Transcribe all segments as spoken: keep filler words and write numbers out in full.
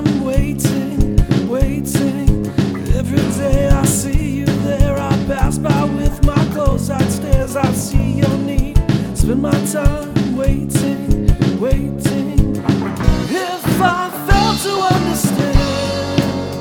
time waiting, waiting. Every day I see you there, I pass by with my closed eyed stares. I see your need, spend my time waiting, waiting. If I fail to understand,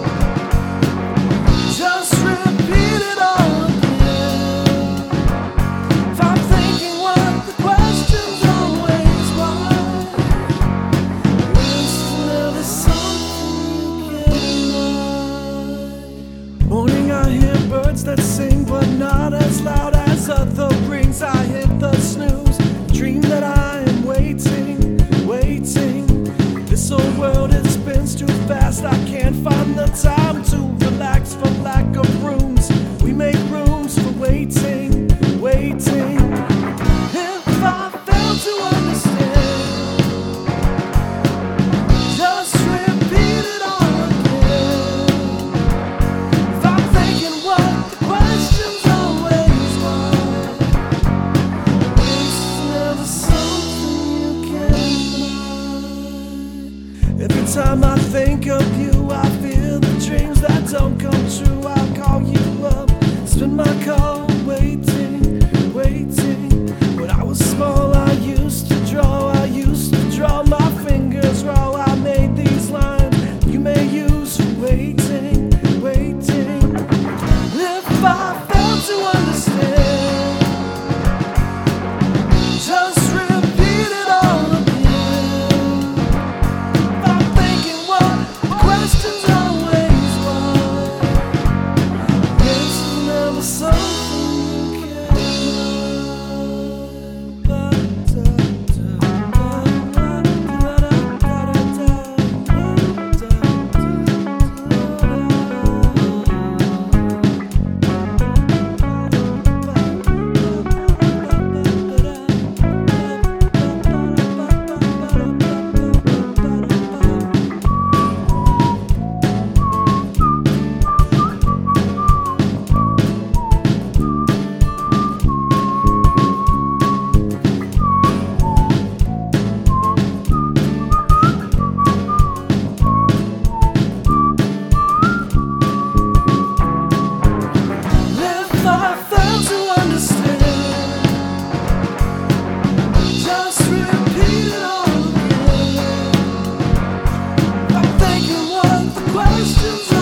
just repeat it all again. If I'm thinking what the question's always why, there's never something you can hide. Morning I hear birds that sing, but not as loud as other rings. I hit the snooze, dream that I am waiting, waiting. This old world, it spins too fast. I can't find the time to relax for lack of rooms. We make rooms for waiting, waiting. If I fail to understand, just repeat it all again. If I'm thinking what the question's always why, there's never something you can hide. Every time I think of you, I feel the dreams that don't come true. I call you up, spend my call waiting, waiting. When I was small, I used to draw, I used to draw. My fingers raw, I made these lines you may use for waiting, waiting. If I fail to understand, just repeat it all again. If I'm thinking what the question's always why, there's never something you can If I fail to understand, just repeat it all again. I'm thinking what the question's